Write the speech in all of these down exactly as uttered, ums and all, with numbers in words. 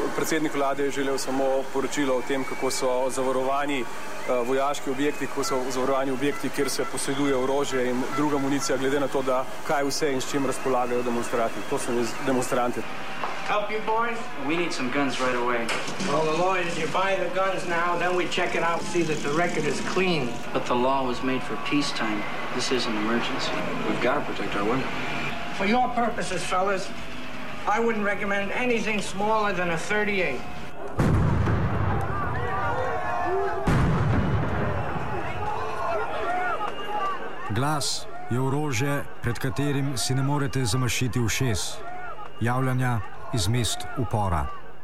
predsednik vlade je želel samo poročilo o tem, kako so zavarovani vojaški objekti, kako so zavarovani objekti, kjer se poseduje orožje in druga municija, glede na to, da kaj vse in s čim razpolagajo demonstranti. To so demonstranti. Help you boys? We need some guns right away. Well, the law is you buy the guns now, then we check it out, see that the record is clean. But the law was made for peacetime. This is an emergency. We've got to protect our women. For your purposes, fellas, I wouldn't recommend anything smaller than a thirty-eight. Glas je orožje, pred katerim si ne morete zamašiti ušes. Javljanja iz mest upora.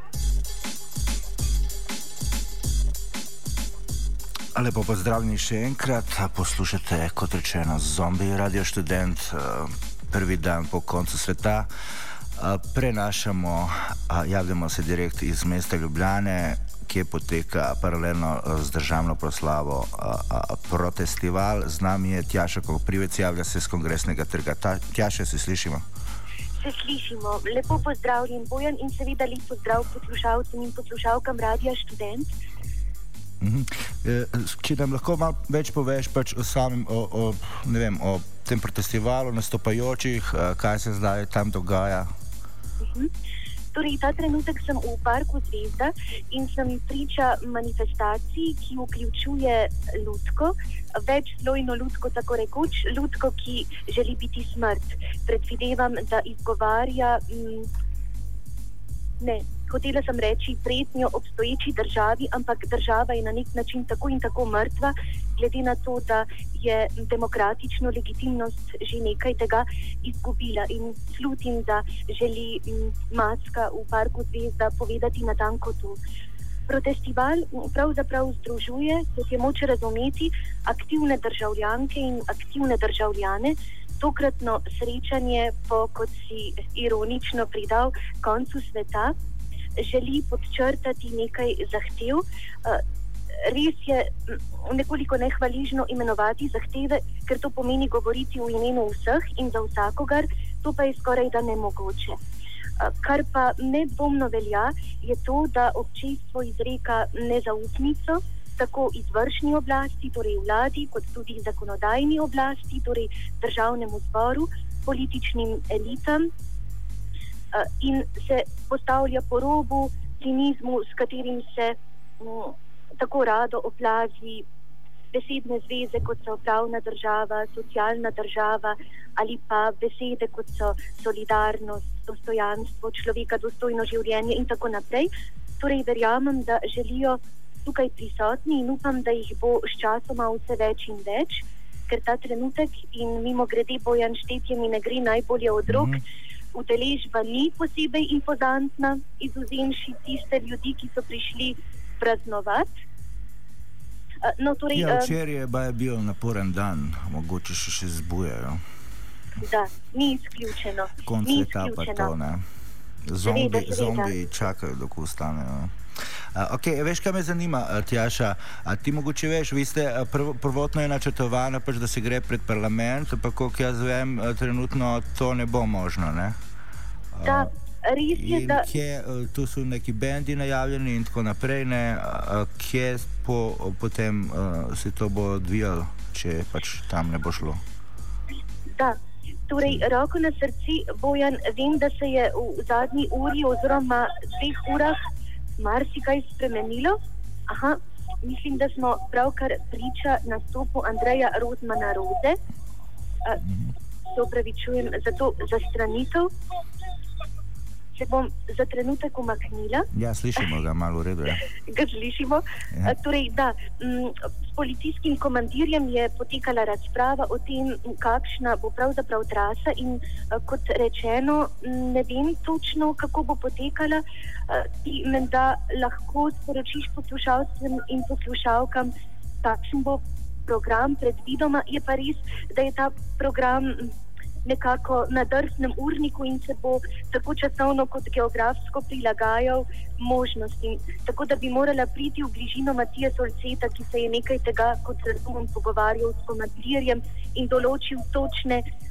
Lepo pozdravljeni še enkrat. Poslušate, kot rečeno, Zombie Radio Študent. Prvi dan po koncu sveta. Prenašamo, javljamo se direkt iz mesta Ljubljane, kje poteka paralelno z državno proslavo protestival. Z nami je Tjaša Koprivec, javlja se z Kongresnega trga. Tjaša, se slišimo? Se slišimo. Lepo pozdravljen, Bojan, in seveda lep pozdrav poslušalcem in poslušalkam Radia Študent. Mhm. Če nam lahko malo več poveš pač o samem, o, o, ne vem, o tem protestivalu, nastopajočih, kaj se zdaj tam dogaja? Mhm. Torej, ta trenutek sem v parku Zvezda in sem priča manifestaciji, ki vključuje lutko, večslojno lutko, tako rekoč, lutko, ki želi biti smrt. Predvidevam, da izgovarja, m, ne, hotela sem reči pretnjo obstoječi državi, ampak država je na nek način tako in tako mrtva, glede na to, da je demokratično legitimnost že nekaj tega izgubila. In slutim, da želi m, Macka v parku Zvezda povedati natanko to. Protestival pravzaprav združuje, kot je moč razumeti, aktivne državljanke in aktivne državljane. Tokratno srečanje po, kot si ironično pridal, koncu sveta, želi podčrtati nekaj zahtev. Res je nekoliko nehvaližno imenovati zahteve, ker to pomeni govoriti v imenu vseh in za vsakogar, to pa je skoraj da nemogoče. Kar pa nedvomno velja, je to, da občestvo izreka nezaupnico tako izvršni oblasti, torej vladi, kot tudi zakonodajni oblasti, torej državnemu zboru, političnim elitam, in se postavlja po robu cinizmu, s katerim se m, tako rado oplazi besedne zveze, kot so pravna država, socialna država, ali pa besede, kot so solidarnost, dostojanstvo, človeka, dostojno življenje in tako naprej. Torej, verjamem, da želijo tukaj prisotni in upam, da jih bo s časoma vse več in več, ker ta trenutek, in mimo grede, Bojan, štetje mi ne gre najbolje od rok, mm-hmm. Udeležba ni posebej impozantna, izvzemši tiste ljudi, ki so prišli praznovati. No, torej, ja, včeraj je pa je bil naporen dan, mogoče še še zbujajo. Da, ni izključeno. Konc ni sveta pa to, ne. Zombi, seveda, seveda. Zombi čakajo, dok ustanejo. Uh, ok, veš, kaj me zanima, Tjaša, a ti mogoče veš, vi ste prv, prvotno je načrtovano, pač, da se gre pred parlament, pa koliko jaz vem, trenutno to ne bo možno, ne? Uh, da, res je, in da... Kje, tu so neki bendi najavljeni in tako naprej, ne, uh, kje po, potem uh, se to bo odvijalo, če pač tam ne bo šlo? Da, torej, roko na srci, Bojan, vem, da se je v zadnji uri oziroma dveh urah marsikaj spremenilo. Aha, mislim, da smo pravkar priča nastopu Andreja Rozmana Roze. A, se opravičujem za to zastranitev. Se bom za trenutek umaknila. Ja, slišimo ga, malo v redu, ja. Ga slišimo. Ja. Torej, da, m, s policijskim komandirjem je potekala razprava o tem, kakšna bo pravzaprav trasa in, kot rečeno, ne vem točno, kako bo potekala. Ti menda lahko sporočiš poslušalcem in poslušalkam, kakšen bo program predvidoma. Je pa res, da je ta program nekako na drsnem urniku in se bo tako časovno kot geografsko prilagajal možnostim. Tako da bi morala priti v bližino Matija Solceta, ki se je nekaj tega, kot razumem, pogovarjal s komandirjem in določil točne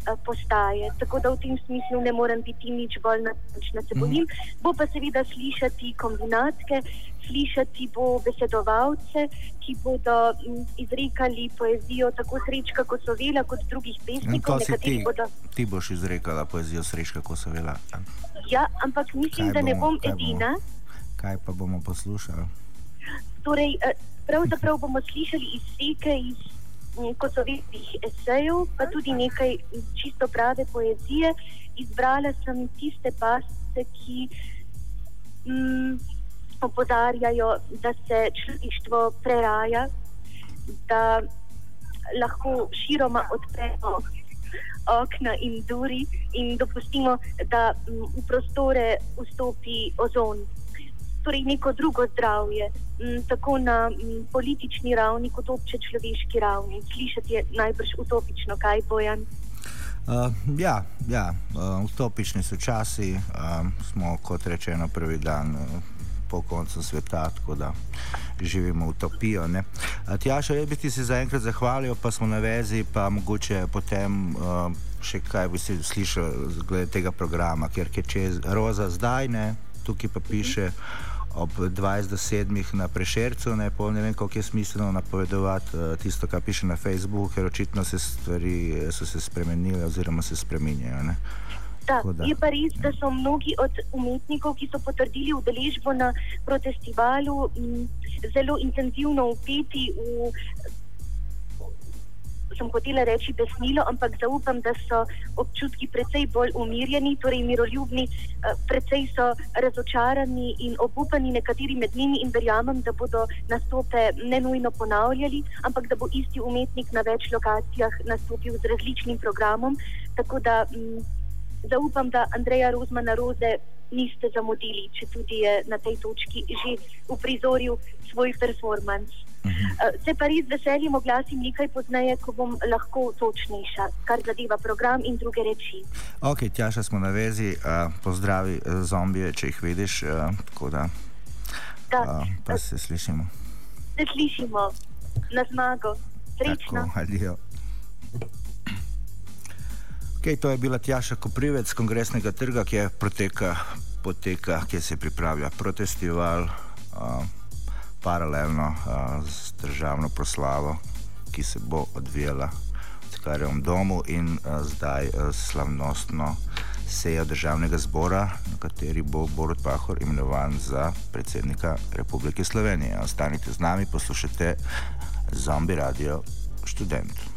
postaje. Tako da v tem smislu ne morem biti nič bolj natančna. Se bojim, bo pa seveda slišati kombinatke, slišati bo besedovalce, ki bodo izrekali poezijo tako Srečka Kosovela kot drugih pesnikov. To si ti, bodo... ti boš izrekala poezijo Srečka Kosovela. Ja, ampak mislim, kaj da ne bomo, bom edina. Bomo, kaj pa bomo poslušali? Torej, pravzaprav bomo slišali izseke iz Kosoveljevih esejev, pa tudi nekaj čisto prave poezije. Izbrala sem tiste pasce, ki mm, opozarjajo, da se človeštvo preraja, da lahko široma odpremo okna in duri in dopustimo, da m, v prostore vstopi ozon. Torej neko drugo zdravje, m, tako na m, politični ravni kot obče človeški ravni. Slišati je najbrž utopično, kaj, Bojan? Uh, ja, ja uh, utopični so časi, uh, smo kot rečeno prvi dan uh, po koncu sveta, tako da živimo utopijo. Ne? Uh, Tjaša, jaz bi ti se zaenkrat zahvalil, pa smo na vezi, pa mogoče potem uh, še kaj bi si slišal glede tega programa, ker je čez Roza zdaj, ne, tukaj pa piše ob dvajset do sedmih na Prešercu, ne, pol ne vem, koliko je smiselno napovedovati uh, tisto, kar piše na Facebooku, ker očitno se stvari so se spremenile oziroma se spreminjajo, ne. Da, da, je pa res, da so mnogi od umetnikov, ki so potrdili udeležbo na protestivalu, m, zelo intenzivno vpeti v, sem hotela reči besnilo, ampak zaupam, da so občutki precej bolj umirjeni, torej miroljubni, precej so razočarani in obupani nekateri med njimi in verjamem, da bodo nastope ne nujno ponavljali, ampak da bo isti umetnik na več lokacijah nastopil z različnim programom, tako da m, zaupam, da Andreja Rozmana Roze niste zamudili, če tudi je na tej točki že uprizoril svoj performance. Uh, se pa res veseljem oglasim nekaj pozneje, ko bom lahko točnejša, kar zadeva program in druge reči. Ok, Tjaša, smo na vezi. Uh, pozdravi uh, zombije, če jih vidiš, uh, tako da, da uh, pa se slišimo. Se slišimo. Na zmago. Srečno. Tako, adijo. Ok, to je bila Tjaša Koprivec z Kongresnega trga, ki je proteka, poteka, kjer se pripravlja protestival, uh, paralelno uh, z državno proslavo, ki se bo odvijala v Cankarjevem domu in uh, zdaj uh, slavnostno sejo državnega zbora, na kateri bo Borut Pahor imenovan za predsednika Republike Slovenije. Ostanite z nami, poslušajte Zombie Radio Študent.